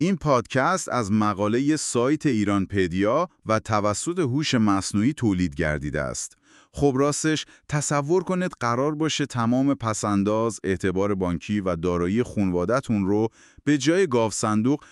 این پادکست از مقاله سایت ایرانپدیا و توسط هوش مصنوعی تولید گردیده است. خب راستش تصور کنید قرار باشه تمام پسنداز، اعتبار بانکی و دارایی خانواده‌تون رو به جای گاو صندوق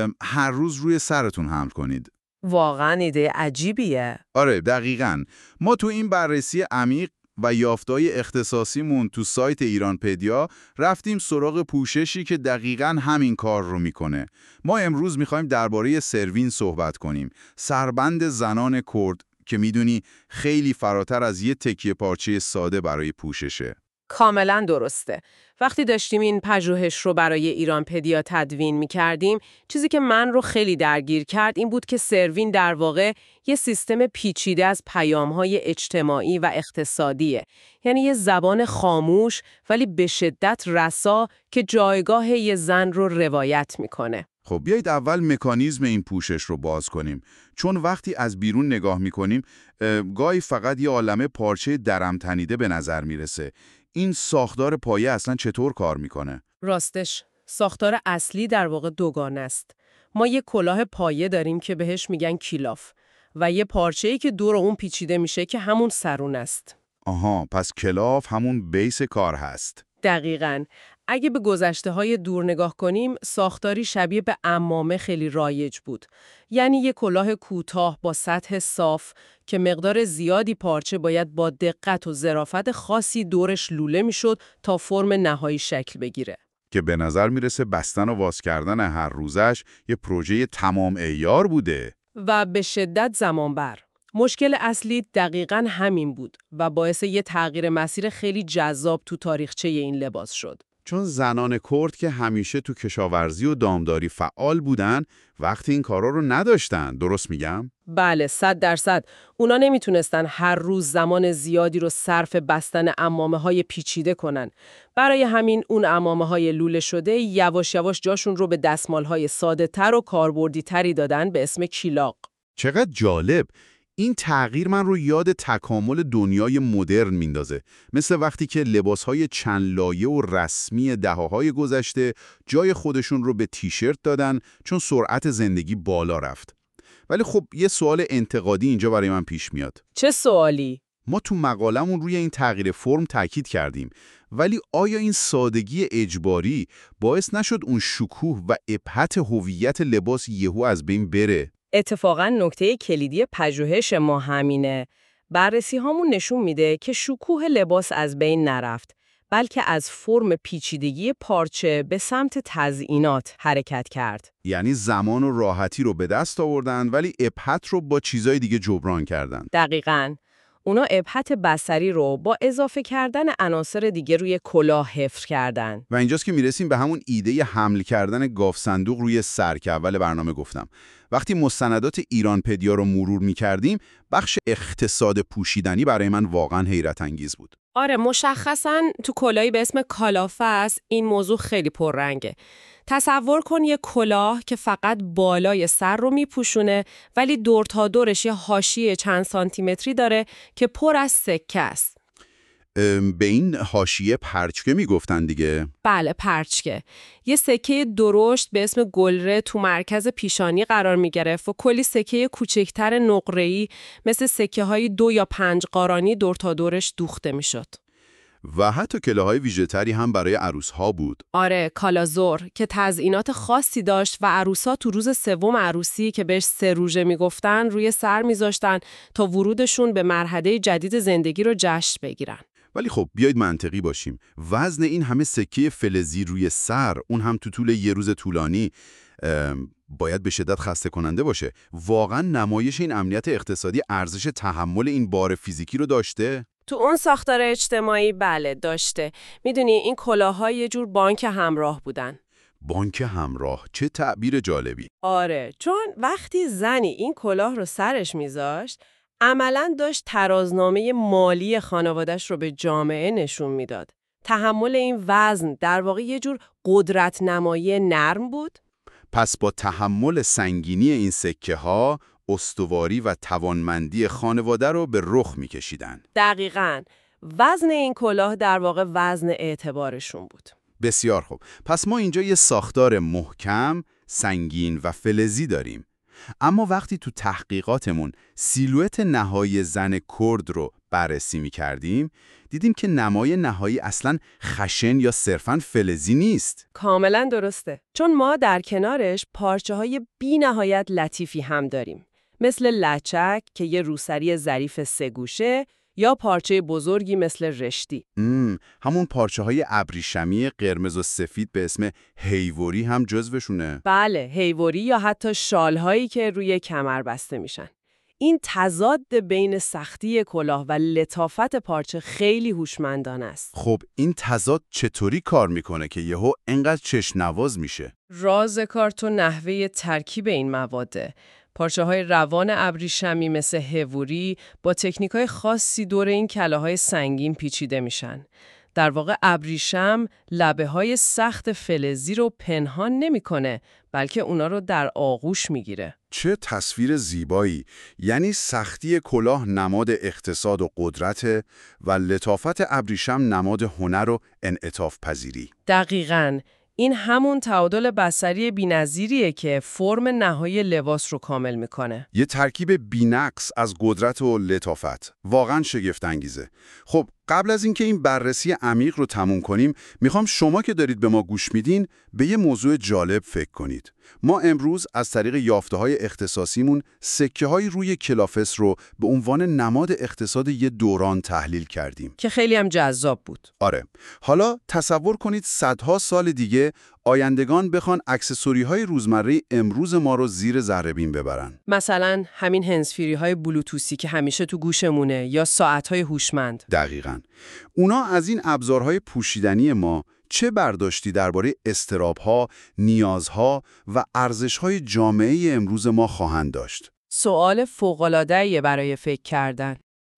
هر روز روی سرتون حمل کنید. واقعا ایده عجیبیه. آره دقیقاً. ما تو این بررسی عمیق و یافته‌های اختصاصیمون تو سایت ایرانپدیا رفتیم سراغ پوششی که دقیقاً همین کار رو میکنه. ما امروز میخوایم درباره سروین صحبت کنیم. سربند زنان کرد که میدونی خیلی فراتر از یه تکیه پارچه ساده برای پوششه. کاملا درسته. وقتی داشتیم این پژوهش رو برای ایرانپدیا تدوین می‌کردیم، چیزی که من رو خیلی درگیر کرد این بود که سروین در واقع یه سیستم پیچیده از پیام‌های اجتماعی و اقتصادیه. یعنی یه زبان خاموش ولی به شدت رسا که جایگاه یه زن رو روایت می‌کنه. خب بیایید اول مکانیزم این پوشش رو باز کنیم. چون وقتی از بیرون نگاه می‌کنیم، گاهی فقط یه عالمه پارچه درم تنیده به نظر میرسه. این ساختار پایه اصلا چطور کار میکنه؟ راستش، ساختار اصلی در واقع دوگانه است. ما یه کلاه پایه داریم که بهش میگن کیلاف و یه پارچه‌ای که دور اون پیچیده میشه که همون سرون است. آها، پس کلاف همون بیس کار هست. دقیقاً. اگه به گذشته‌های دور نگاه کنیم، ساختاری شبیه به عمامه خیلی رایج بود. یعنی یه کلاه کوتاه با سطح صاف که مقدار زیادی پارچه باید با دقت و ظرافت خاصی دورش لوله میشد تا فرم نهایی شکل بگیره. که به نظر میرسه بستن و واز کردن هر روزش یه پروژه تمام عیار بوده. و به شدت زمانبر. مشکل اصلی دقیقاً همین بود و باعث یه تغییر مسیر خیلی جذاب تو تاریخچه این لباس شد. چون زنان کرد که همیشه تو کشاورزی و دامداری فعال بودن، وقتی این کارا رو نداشتن، درست میگم؟ بله، 100%. اونا نمیتونستن هر روز زمان زیادی رو صرف بستن عمامه‌های پیچیده کنن. برای همین اون عمامه‌های لوله شده یواش یواش جاشون رو به دستمال‌های ساده‌تر و کاربردی‌تری دادن به اسم کیلاق. چقدر جالب! این تغییر من رو یاد تکامل دنیای مدرن میندازه. مثل وقتی که لباسهای چند لایه و رسمی دهه‌های گذشته جای خودشون رو به تیشرت دادن چون سرعت زندگی بالا رفت. ولی خب یه سوال انتقادی اینجا برای من پیش میاد. چه سوالی؟ ما تو مقالمون روی این تغییر فرم تاکید کردیم، ولی آیا این سادگی اجباری باعث نشد اون شکوه و ابهت هویت لباس یهو از بین بره؟ اتفاقاً نکته کلیدی پژوهش ما همینه. بررسی هامون نشون میده که شکوه لباس از بین نرفت، بلکه از فرم پیچیدگی پارچه به سمت تزیینات حرکت کرد. یعنی زمان و راحتی رو به دست آوردن ولی ابهت رو با چیزای دیگه جبران کردن. دقیقاً. اونا ابهت بصری رو با اضافه کردن عناصر دیگه روی کلاه حفظ کردن. و اینجاست که میرسیم به همون ایده حمل کردن گاو صندوق روی سر که اول برنامه گفتم. وقتی مستندات ایرانپدیا رو مرور می‌کردیم، بخش اقتصاد پوشیدنی برای من واقعا حیرت انگیز بود. آره، مشخصاً تو کلاهی به اسم کالافه است این موضوع خیلی پررنگه. تصور کن یه کلاه که فقط بالای سر رو میپوشونه ولی دور تا دورش یه حاشیه چند سانتیمتری داره که پر از سکه است. به این حاشیه پرچکه میگفتن دیگه؟ بله، پرچکه. یه سکه درشت به اسم گلره تو مرکز پیشانی قرار میگرفت و کلی سکه کوچکتر نقره‌ای مثل سکه های 2 یا 5 قارانی دور تا دورش دوخته میشد. و حتی کلاهای ویژه‌تری هم برای عروس‌ها بود. آره، کالازور که تزیینات خاصی داشت و عروسا تو روز سوم عروسی که بهش سروژه میگفتن روی سر میذاشتن تا ورودشون به مرحله جدید زندگی رو جشن بگیرن. ولی خب بیایید منطقی باشیم. وزن این همه سکه فلزی روی سر، اون هم تو طول یه روز طولانی، باید به شدت خسته کننده باشه. واقعا نمایش این امنیت اقتصادی ارزش تحمل این بار فیزیکی رو داشته؟ تو اون ساختار اجتماعی بله داشته. میدونی این کلاه‌ها یه جور بانک همراه بودن. بانک همراه، چه تعبیر جالبی. آره، چون وقتی زنی این کلاه رو سرش میذاشت عملاً داشت ترازنامه مالی خانوادش رو به جامعه نشون میداد. تحمل این وزن در واقع یه جور قدرت نمایی نرم بود. پس با تحمل سنگینی این سکه ها، استواری و توانمندی خانواده رو به رخ میکشیدن. دقیقاً. وزن این کلاه در واقع وزن اعتبارشون بود. بسیار خوب. پس ما اینجا یه ساختار محکم، سنگین و فلزی داریم. اما وقتی تو تحقیقاتمون سیلوئت نهایی زن کرد رو بررسی می‌کردیم، دیدیم که نمای نهایی اصلاً خشن یا صرفاً فلزی نیست. کاملا درسته. چون ما در کنارش پارچه‌های بی‌نهایت لطیفی هم داریم. مثل لچک که یه روسری ظریف سه‌گوشه یا پارچه بزرگی مثل رشتی. همون پارچه‌های ابریشمی قرمز و سفید به اسم هیوری هم جزوشونه. بله، هیوری یا حتی شال‌هایی که روی کمر بسته میشن. این تضاد بین سختی کلاه و لطافت پارچه خیلی هوشمندانه است. خب این تضاد چطوری کار میکنه که یهو انقدر چشم‌نواز میشه؟ راز کار تو نحوه ترکیب این مواده. پارچه‌های روان ابریشمی مثل هیوری با تکنیک‌های خاصی دور این کلاه‌های سنگین پیچیده میشن. در واقع ابریشم لبه‌های سخت فلزی رو پنهان نمی‌کنه، بلکه اونا رو در آغوش میگیره. چه تصویر زیبایی! یعنی سختی کلاه نماد اقتصاد و قدرت و لطافت ابریشم نماد هنر و انعطاف پذیری. دقیقاً. این همون تعادل بصری بی‌نظیریه که فرم نهایی لباس رو کامل میکنه. یه ترکیب بی‌نقص از قدرت و لطافت. واقعاً شگفت‌انگیزه. خب قبل از اینکه این بررسی عمیق رو تموم کنیم، میخوام شما که دارید به ما گوش میدین به یه موضوع جالب فکر کنید. ما امروز از طریق یافته‌های اختصاصیمون سکه‌های روی کلافس رو به عنوان نماد اقتصاد یه دوران تحلیل کردیم. که خیلی هم جذاب بود. آره. حالا تصور کنید صدها سال دیگه آیندگان بخوان اکسسوری‌های روزمره امروز ما رو زیر ذره‌بین ببرن. مثلا همین هندزفری‌های بلوتوسی که همیشه تو گوشمونه یا ساعت‌های هوشمند. دقیقاً. اونا از این ابزارهای پوشیدنی ما چه برداشتی درباره اضطراب‌ها، نیازها و ارزش‌های جامعه امروز ما خواهند داشت؟ سوال فوق‌العاده‌ایه برای فکر کردن.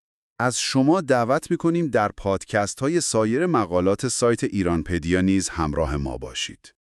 از شما دعوت می‌کنیم در پادکست‌های سایر مقالات سایت ایرانپدیا نیز همراه ما باشید.